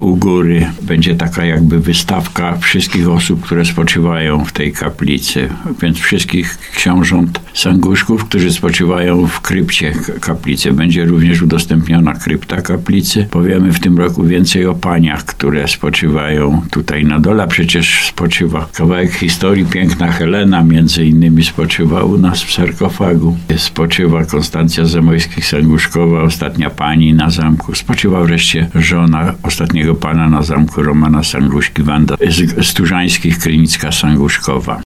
u góry będzie taka jakby wystawka wszystkich osób, które spoczywają w tej kaplicy, więc wszystkich książąt Sanguszków, którzy spoczywają w krypcie kaplicy. Będzie również udostępniona krypta kaplicy. Powiemy w tym roku więcej o paniach, które spoczywają tutaj na dole. Przecież spoczywa kawałek historii. Piękna Helena między innymi spoczywa u nas w sarkofagu. Spoczywa Konstancja Zamojskich-Sanguszkowa, ostatnia pani na zamku. Spoczywa wreszcie żona ostatniego pana na zamku, Romana Sanguszki, Wanda Sturzańskich, Krynicka Sanguszkowa.